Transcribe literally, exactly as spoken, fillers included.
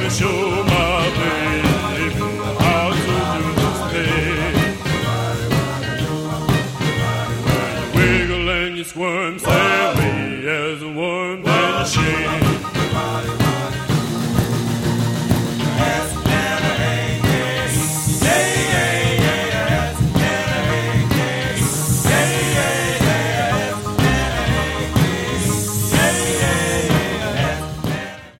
to show my baby how to do this thing. When you wiggle and you squirm, say me as a worm.